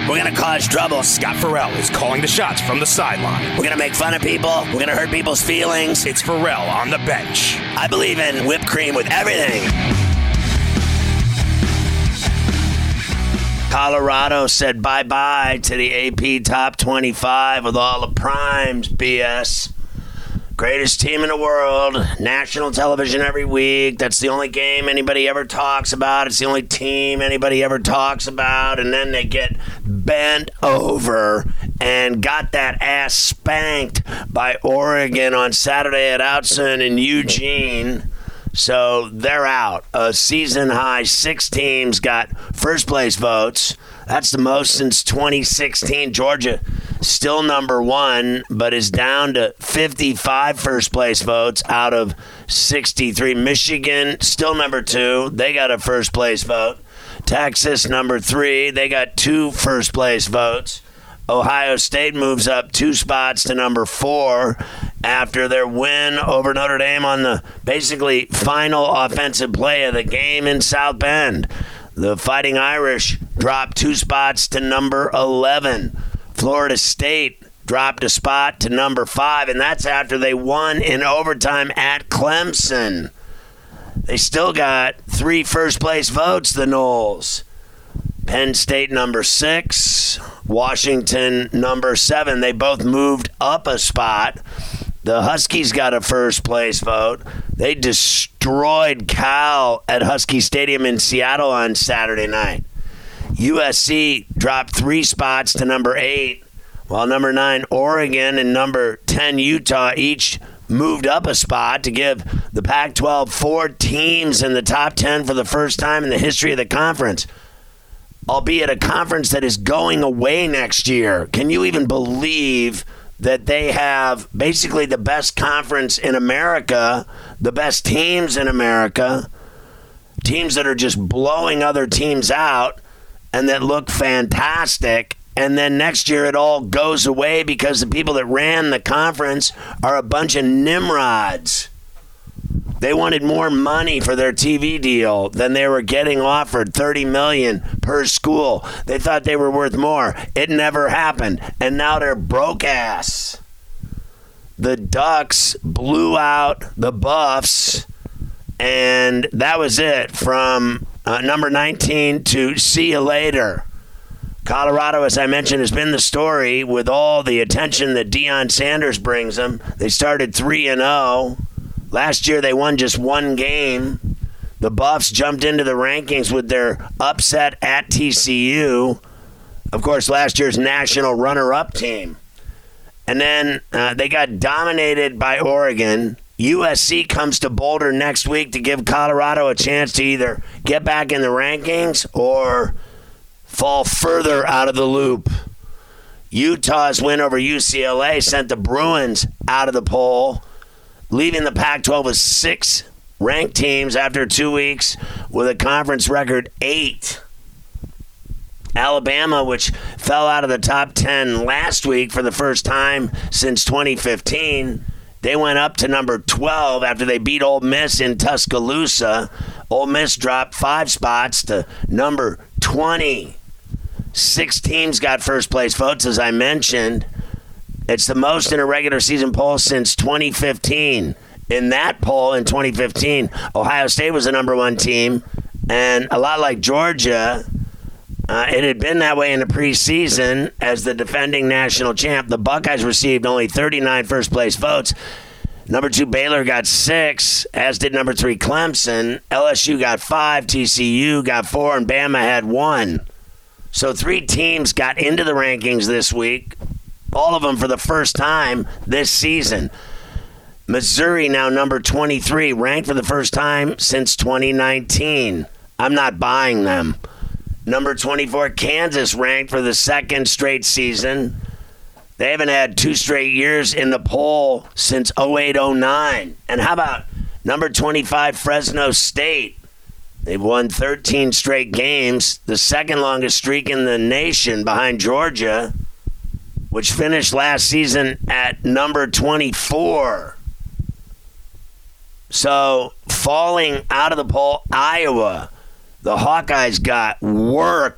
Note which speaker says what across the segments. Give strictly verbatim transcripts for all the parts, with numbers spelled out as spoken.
Speaker 1: We're going to cause trouble.
Speaker 2: Scott Farrell is calling the shots from the sideline.
Speaker 1: We're going to make fun of people. We're going to hurt people's feelings.
Speaker 2: It's Farrell on the bench.
Speaker 1: I believe in whipped cream with everything. Colorado said bye-bye to the A P Top twenty-five with all the primes B S. Greatest team in the world, national television every week. That's the only game anybody ever talks about. It's the only team anybody ever talks about. And then they get bent over and got that ass spanked by Oregon on Saturday at Outson in Eugene. So they're out. A season-high six teams got first-place votes. That's the most since twenty sixteen. Georgia still number one, but is down to fifty-five first-place votes out of sixty-three. Michigan still number two. They got a first-place vote. Texas number three. They got two first-place votes. Ohio State moves up two spots to number four after their win over Notre Dame on the basically final offensive play of the game in South Bend. The Fighting Irish dropped two spots to number eleven. Florida State dropped a spot to number five, and that's after they won in overtime at Clemson. They still got three first-place votes, the Noles. Penn State number six, Washington number seven. They both moved up a spot. The Huskies got a first-place vote. They destroyed Cal at Husky Stadium in Seattle on Saturday night. U S C dropped three spots to number eight, while number nine, Oregon, and number ten, Utah, each moved up a spot to give the Pac twelve four teams in the top ten for the first time in the history of the conference. Albeit a conference that is going away next year. Can you even believe that they have basically the best conference in America, the best teams in America, teams that are just blowing other teams out and that look fantastic, and then next year it all goes away because the people that ran the conference are a bunch of nimrods. They wanted more money for their T V deal than they were getting offered, thirty million dollars per school. They thought they were worth more. It never happened. And now they're broke ass. The Ducks blew out the Buffs, and that was it from uh, number nineteen to see you later. Colorado, as I mentioned, has been the story with all the attention that Deion Sanders brings them. They started three and oh. Last year, they won just one game. The Buffs jumped into the rankings with their upset at T C U. Of course, last year's national runner-up team. And then uh, they got dominated by Oregon. U S C comes to Boulder next week to give Colorado a chance to either get back in the rankings or fall further out of the loop. Utah's win over U C L A sent the Bruins out of the poll, leaving the Pac twelve with six ranked teams after two weeks with a conference record eight. Alabama, which fell out of the top ten last week for the first time since twenty fifteen, they went up to number twelve after they beat Ole Miss in Tuscaloosa. Ole Miss dropped five spots to number twenty. Six teams got first-place votes, as I mentioned. It's the most in a regular season poll since twenty fifteen. In that poll in twenty fifteen, Ohio State was the number one team. And a lot like Georgia, uh, it had been that way in the preseason as the defending national champ. The Buckeyes received only thirty-nine first-place votes. Number two, Baylor got six, as did number three, Clemson. L S U got five, T C U got four, and Bama had one. So three teams got into the rankings this week. All of them for the first time this season. Missouri now number twenty-three, ranked for the first time since twenty nineteen. I'm not buying them. Number twenty-four, Kansas, ranked for the second straight season. They haven't had two straight years in the poll since oh eight oh nine. And how about number twenty-five, Fresno State? They've won thirteen straight games, the second longest streak in the nation behind Georgia, which finished last season at number twenty-four. So, falling out of the poll, Iowa, the Hawkeyes got worked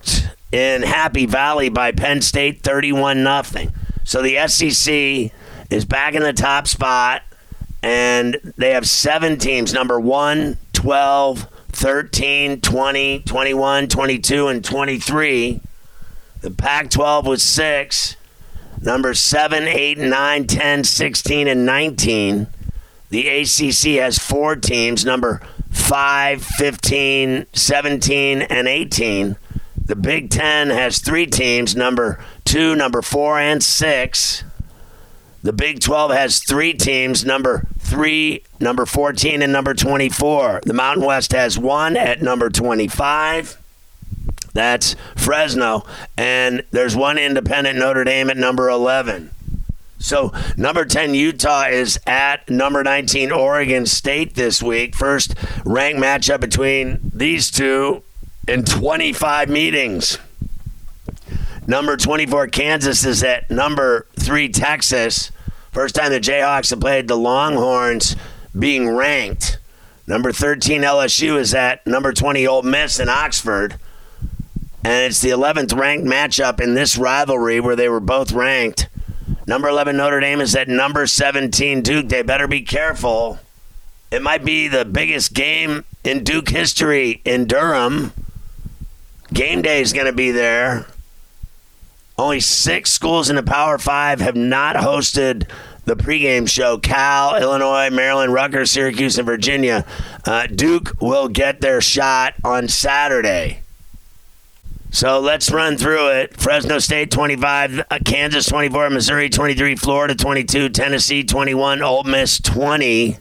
Speaker 1: in Happy Valley by Penn State, thirty-one nothing. So the S E C is back in the top spot, and they have seven teams, number one, twelve, thirteen, twenty, twenty-one, twenty-two, and twenty-three. The Pac twelve was six, number seven, eight, nine, ten, sixteen, and nineteen. The A C C has four teams, number five, fifteen, seventeen, and eighteen. The Big Ten has three teams, number two, number four, and six. The Big twelve has three teams, number three, number fourteen, and number twenty-four. The Mountain West has one at number twenty-five. That's Fresno. And there's one independent, Notre Dame, at number eleven. So number ten, Utah is at number nineteen, Oregon State this week. First ranked matchup between these two in twenty-five meetings. Number twenty-four, Kansas is at number three, Texas. First time the Jayhawks have played the Longhorns being ranked. Number thirteen, L S U is at number twenty, Ole Miss in Oxford. And it's the eleventh ranked matchup in this rivalry where they were both ranked. Number eleven, Notre Dame is at number seventeen, Duke. They better be careful. It might be the biggest game in Duke history in Durham. Game day is going to be there. Only six schools in the Power Five have not hosted the pregame show. Cal, Illinois, Maryland, Rutgers, Syracuse, and Virginia. Uh, Duke will get their shot on Saturday. So let's run through it. Fresno State twenty-five, uh, Kansas twenty-four, Missouri twenty-three, Florida twenty-two, Tennessee twenty-one, Ole Miss twenty.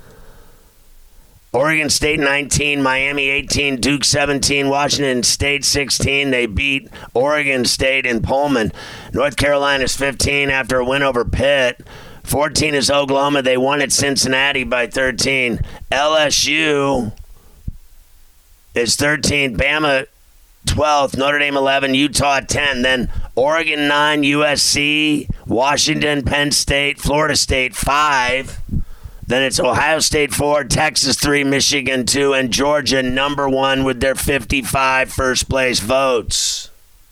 Speaker 1: Oregon State nineteen, Miami eighteen, Duke seventeen, Washington State sixteen. They beat Oregon State in Pullman. North Carolina's fifteen after a win over Pitt. fourteen is Oklahoma. They won at Cincinnati by thirteen. L S U is thirteen. Bama twelfth. Notre Dame eleven. Utah ten. Then Oregon nine. U S C. Washington. Penn State. Florida State five. Then it's Ohio State four, Texas three, Michigan two, and Georgia number one with their fifty-five first place votes.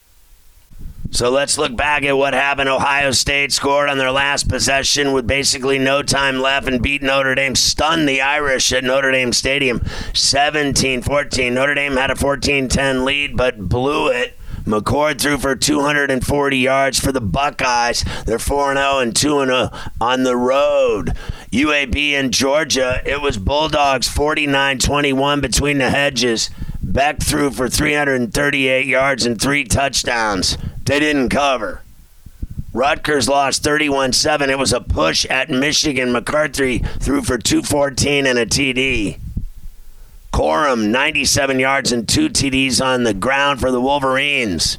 Speaker 1: So let's look back at what happened. Ohio State scored on their last possession with basically no time left and beat Notre Dame, stunned the Irish at Notre Dame Stadium seventeen fourteen. Notre Dame had a fourteen ten lead but blew it. McCord threw for two hundred forty yards for the Buckeyes. They're four and oh and two and oh on the road. U A B in Georgia, it was Bulldogs forty-nine twenty-one between the hedges. Beck threw for three hundred thirty-eight yards and three touchdowns. They didn't cover. Rutgers lost thirty-one seven. It was a push at Michigan. McCarthy threw for two fourteen and a T D. Corum, ninety-seven yards and two T Ds on the ground for the Wolverines.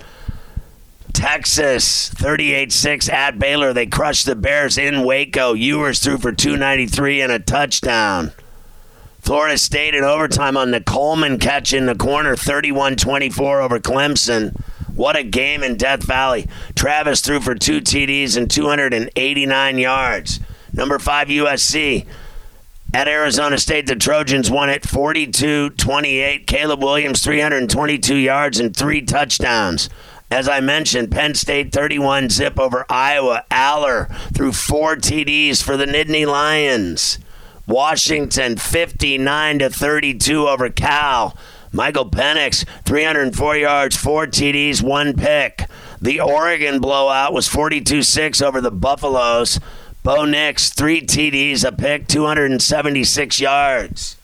Speaker 1: Texas, thirty-eight six at Baylor. They crushed the Bears in Waco. Ewers threw for two ninety-three and a touchdown. Florida State in overtime on the Coleman catch in the corner, thirty-one twenty-four over Clemson. What a game in Death Valley. Travis threw for two T Ds and two hundred eighty-nine yards. Number five, U S C. At Arizona State, the Trojans won it forty-two twenty-eight. Caleb Williams, three hundred twenty-two yards and three touchdowns. As I mentioned, Penn State thirty-one zip over Iowa. Aller threw four T Ds for the Nittany Lions. Washington fifty-nine to thirty-two over Cal. Michael Penix, three hundred four yards, four T Ds, one pick. The Oregon blowout was forty-two six over the Buffaloes. Bo Nix, three T Ds, a pick, two hundred seventy-six yards.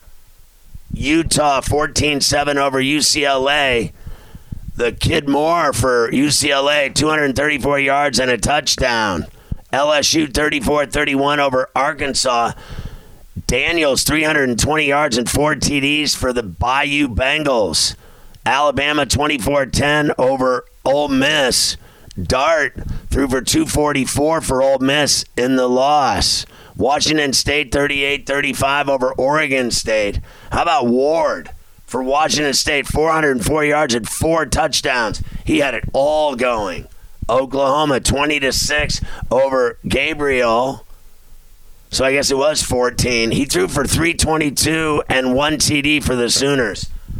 Speaker 1: Utah, fourteen seven over U C L A. The Kid Moore for U C L A, two hundred thirty-four yards and a touchdown. L S U, thirty-four thirty-one over Arkansas. Daniels, three hundred twenty yards and four T Ds for the Bayou Bengals. Alabama, twenty-four ten over Ole Miss. Dart threw for two forty-four for Ole Miss in the loss. Washington State thirty-eight thirty-five over Oregon State. How about Ward for Washington State? four hundred four yards and four touchdowns. He had it all going. Oklahoma twenty to six over Gabriel. So I guess it was fourteen. He threw for three twenty-two and one T D for the Sooners.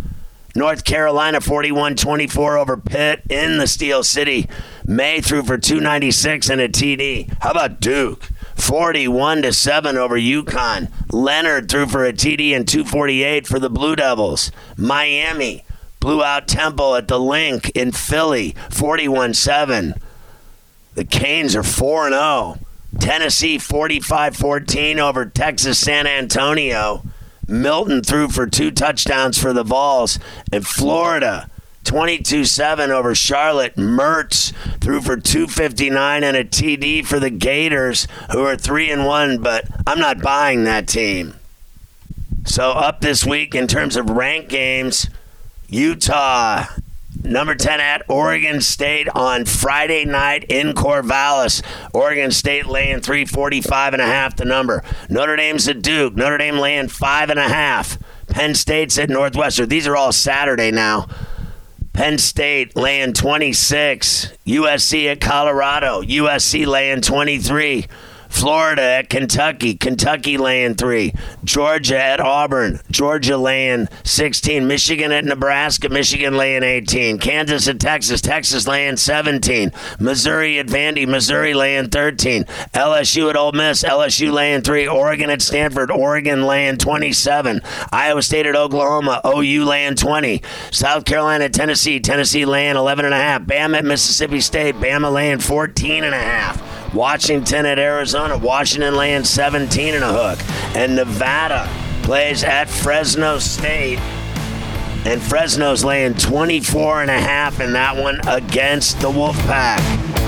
Speaker 1: North Carolina forty-one twenty-four over Pitt in the Steel City. May threw for two ninety-six and a T D. How about Duke? forty-one to seven over UConn. Leonard threw for a T D and two forty-eight for the Blue Devils. Miami blew out Temple at the Link in Philly, forty-one seven. The Canes are four and oh. Tennessee forty-five fourteen over Texas San Antonio. Milton threw for two touchdowns for the Vols. And Florida twenty-two seven over Charlotte. Mertz threw for two fifty-nine and a T D for the Gators, who are three and one, but I'm not buying that team. So up this week in terms of ranked games, Utah number ten at Oregon State on Friday night in Corvallis. Oregon State laying three forty-five and a half the number. Notre Dame's at Duke. Notre Dame laying five and a half. Penn State's at Northwestern. These are all Saturday now. Penn State laying twenty-six. U S C at Colorado. U S C laying twenty-three. Florida at Kentucky. Kentucky laying three. Georgia at Auburn. Georgia laying sixteen. Michigan at Nebraska. Michigan laying eighteen. Kansas at Texas. Texas laying seventeen. Missouri at Vandy. Missouri laying thirteen. L S U at Ole Miss. L S U laying three. Oregon at Stanford. Oregon laying twenty-seven. Iowa State at Oklahoma. O U laying twenty. South Carolina at Tennessee. Tennessee laying eleven and a half. Bama at Mississippi State. Bama laying fourteen and a half. Washington at Arizona. Washington laying seventeen and a hook. And Nevada plays at Fresno State. And Fresno's laying twenty-four and a half in that one against the Wolfpack.